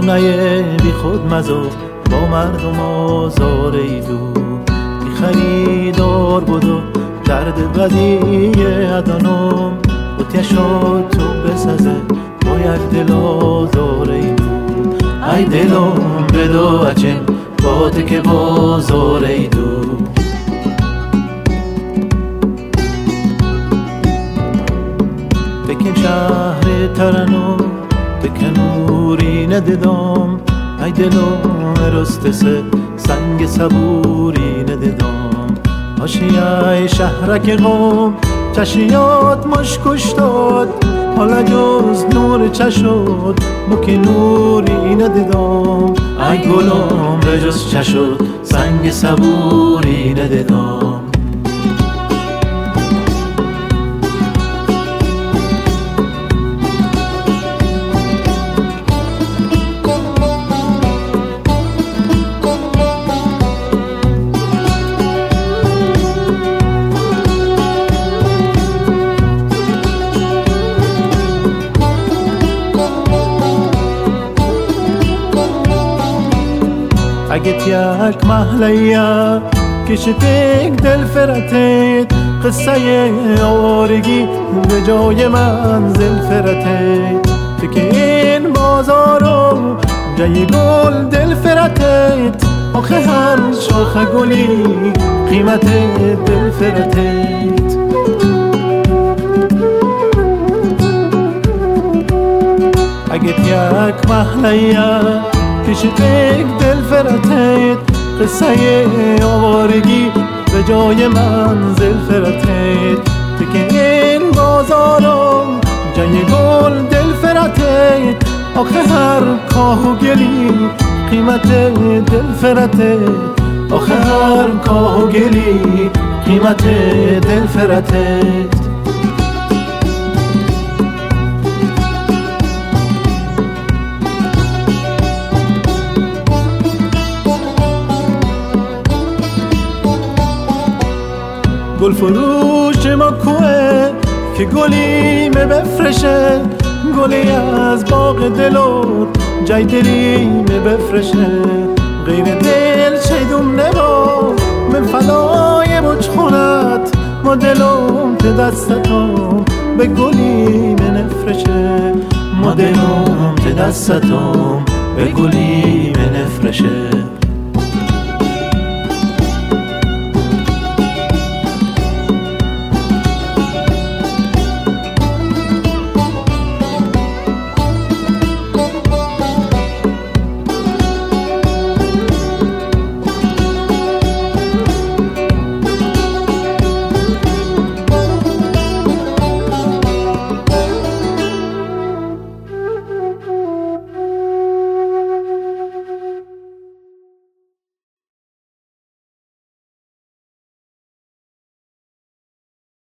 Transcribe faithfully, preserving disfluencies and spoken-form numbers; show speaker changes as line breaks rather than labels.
خونه بی خود مزا با مردم آزاره ای دو بی خریدار بودو درد بدی ادانم و تشاد تو بسازه با یک دل آزاره ای دو ای دلم بدو اچم باده که بازاره ای دو بکن شهر ترنو بکنوری ندیدم ای دلم رستسه سنگ صبوری ندیدم حاشیه شهرک قوم چشیات مش کشتاد حالا جز نور چشد مکی نوری ندیدم ای گلم به جز چشد سنگ صبوری ندیدم اگه یک محلیه کشت یک دل فرتید قصه آوارگی به جای منزل فرتید فکر این بازارو جای گل دل فرتید آخه هر شاخه گلی قیمت دل فرتید اگه یک محلیه کشت یک دل فرتید قصه آوارگی به جای منزل فرتید فکر این بازارو جای گل دل فرتید آخه هر کاه و گلی قیمت دل فرتید آخه هر کاه و گلی قیمت دل فرتید گل فروش ما کوه که گلی می بفرشه گلی از باغ دلو جای دلی می بفرشه غیر دل شیدم نبا من فدای بچ خونت ما دلم ته دستتم به گلی می نفرشه ما دلم ته دستتم به گلی می نفرشه